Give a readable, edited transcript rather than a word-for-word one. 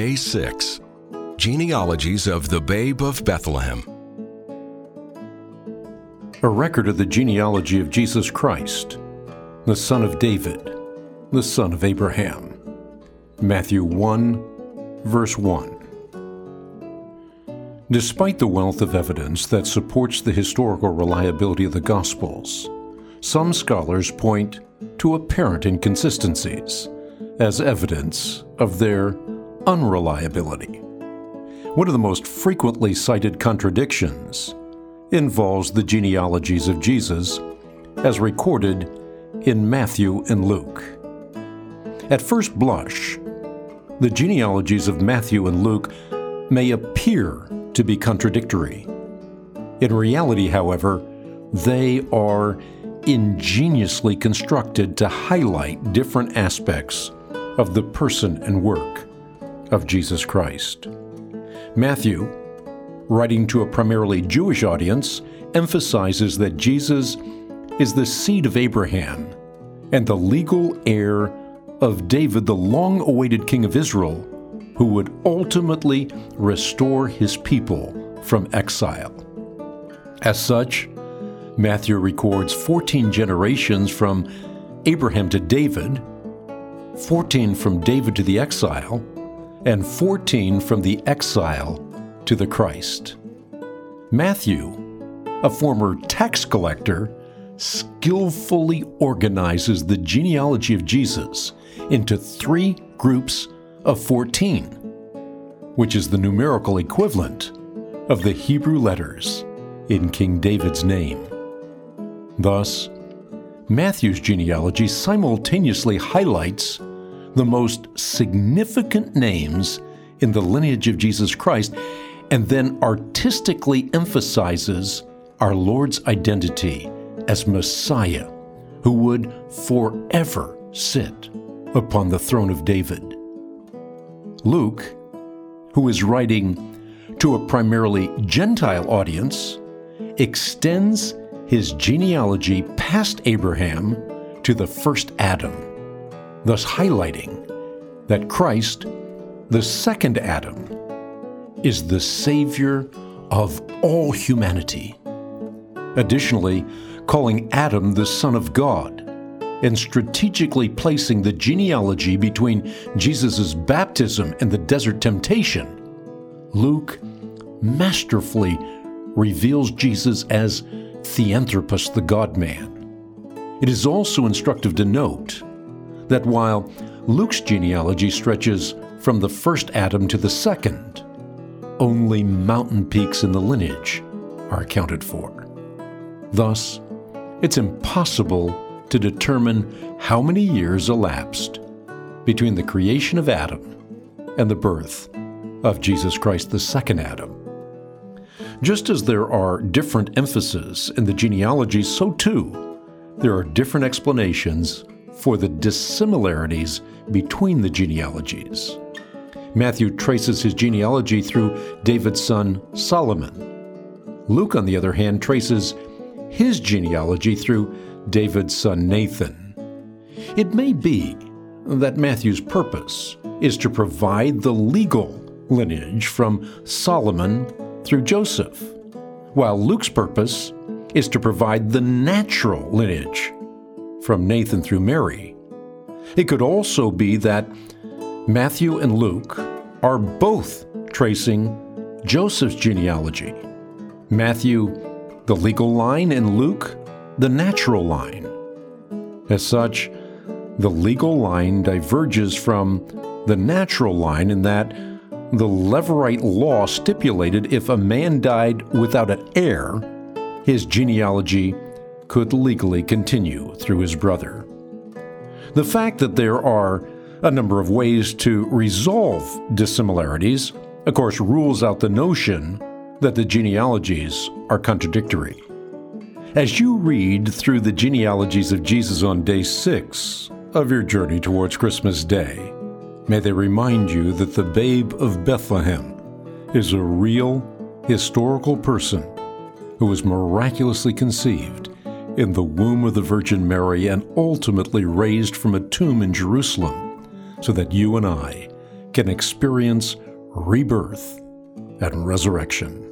Day 6, Genealogies of the Babe of Bethlehem. A record of the genealogy of Jesus Christ, the son of David, the son of Abraham. Matthew 1, verse 1. Despite the wealth of evidence that supports the historical reliability of the Gospels, some scholars point to apparent inconsistencies as evidence of their unreliability. One of the most frequently cited contradictions involves the genealogies of Jesus as recorded in Matthew and Luke. At first blush, the genealogies of Matthew and Luke may appear to be contradictory. In reality, however, they are ingeniously constructed to highlight different aspects of the person and work of Jesus Christ. Matthew, writing to a primarily Jewish audience, emphasizes that Jesus is the seed of Abraham and the legal heir of David, the long-awaited king of Israel, who would ultimately restore his people from exile. As such, Matthew records 14 generations from Abraham to David, 14 from David to the exile, and 14 from the exile to the Christ. Matthew, a former tax collector, skillfully organizes the genealogy of Jesus into 3 groups of 14, which is the numerical equivalent of the Hebrew letters in King David's name. Thus, Matthew's genealogy simultaneously highlights the most significant names in the lineage of Jesus Christ and then artistically emphasizes our Lord's identity as Messiah, who would forever sit upon the throne of David. Luke, who is writing to a primarily Gentile audience, extends his genealogy past Abraham to the first Adam, thus highlighting that Christ, the second Adam, is the Savior of all humanity. Additionally, calling Adam the Son of God and strategically placing the genealogy between Jesus' baptism and the desert temptation, Luke masterfully reveals Jesus as Theanthropos, the God-man. It is also instructive to note that while Luke's genealogy stretches from the first Adam to the second, only mountain peaks in the lineage are accounted for. Thus, it's impossible to determine how many years elapsed between the creation of Adam and the birth of Jesus Christ, the second Adam. Just as there are different emphases in the genealogies, so too there are different explanations for the dissimilarities between the genealogies. Matthew traces his genealogy through David's son Solomon. Luke, on the other hand, traces his genealogy through David's son Nathan. It may be that Matthew's purpose is to provide the legal lineage from Solomon through Joseph, while Luke's purpose is to provide the natural lineage from Nathan through Mary. It could also be that Matthew and Luke are both tracing Joseph's genealogy. Matthew, the legal line, and Luke, the natural line. As such, the legal line diverges from the natural line in that the Levirate law stipulated if a man died without an heir, his genealogy could legally continue through his brother. The fact that there are a number of ways to resolve dissimilarities, of course, rules out the notion that the genealogies are contradictory. As you read through the genealogies of Jesus on day 6 of your journey towards Christmas Day, may they remind you that the Babe of Bethlehem is a real, historical person who was miraculously conceived in the womb of the Virgin Mary and ultimately raised from a tomb in Jerusalem so that you and I can experience rebirth and resurrection.